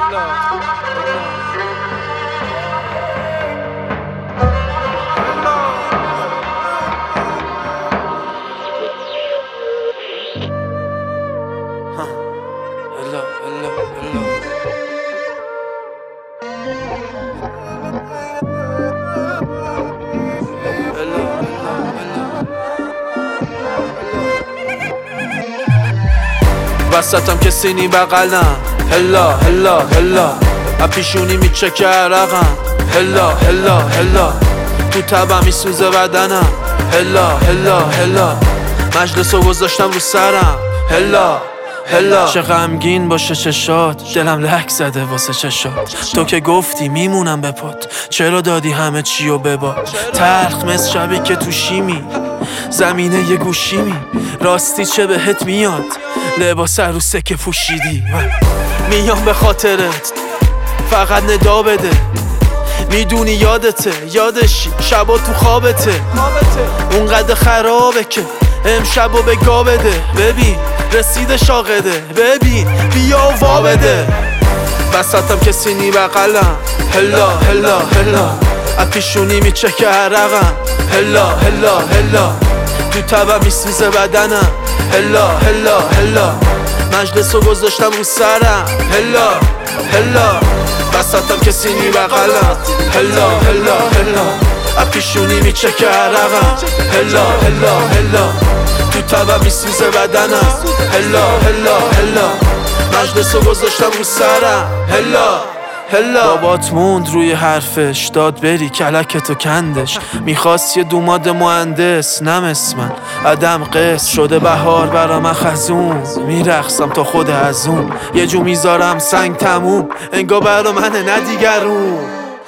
وسطم کسی نی بغلم هلا هلا هلا اپیشونی میچکه عرقم هلا هلا هلا تو تبم میسوزه بدنم هلا هلا هلا مجلسو گذاشتم رو سرم هلا هلا چه غمگین باشه چشات دلم لک زده واسه چشات تو که گفتی میمونم به پات چرا دادی همه چیو بباد تلخ مثل شبی که تو شیمی زمینه یه گوشیمی راستی چه بهت میاد لباس عروسه که پوشیدی میام به خاطرت فقط ندا بده میدونی یادته یادشی شبا تو خوابته اونقدر خرابه که امشبو به گا بده ببین رسیده شاقده ببین بیا و وا بده وسطم کسی نی بغلم هلا هلا هلا اپیشونی میچکه عرقم هلا هلا هلا تو تبم میسوزه بدنم هلا هلا هلا مجلسو گذاشتم رو سرم هلا هلا وسطم کسی نی بغلم هلا هلا هلا اپیشونی میچکه عرقم هلا هلا هلا تو تبم میسوزه بدنم هلا هلا هلا مجلسو گذاشتم رو سرم هلا هلا بابات موند روی حرفش داد بری کلکتو کندش میخواست یه دوماد مهندس نمس من عدم قصد شده بهار برا من خزون میرقصم تا خود ازون یه جو میذارم سنگ تموم انگا برا منه ندیگرون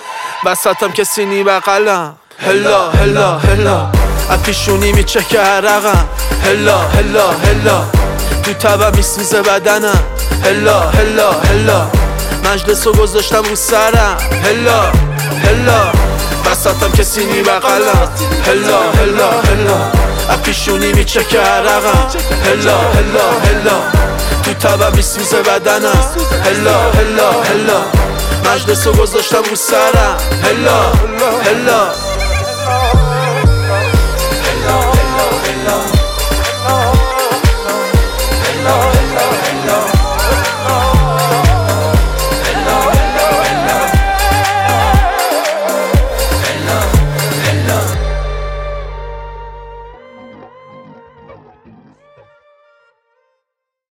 وسطم کسی نی بغلم هلا هلا هلا اپیشونی میچکه عرقم هلا هلا هلا تو تبم میسوزه بدنم هلا هلا هلا مجلسو گذاشتم رو سرم هلا هلا وسطم کسی نی بغلم هلا هلا هلا اپیشونی میچکه عرقم هلا هلا هلا تو تبم میسوزه بدنم هلا هلا هلا مجلسو گذاشتم رو سرم هلا هلا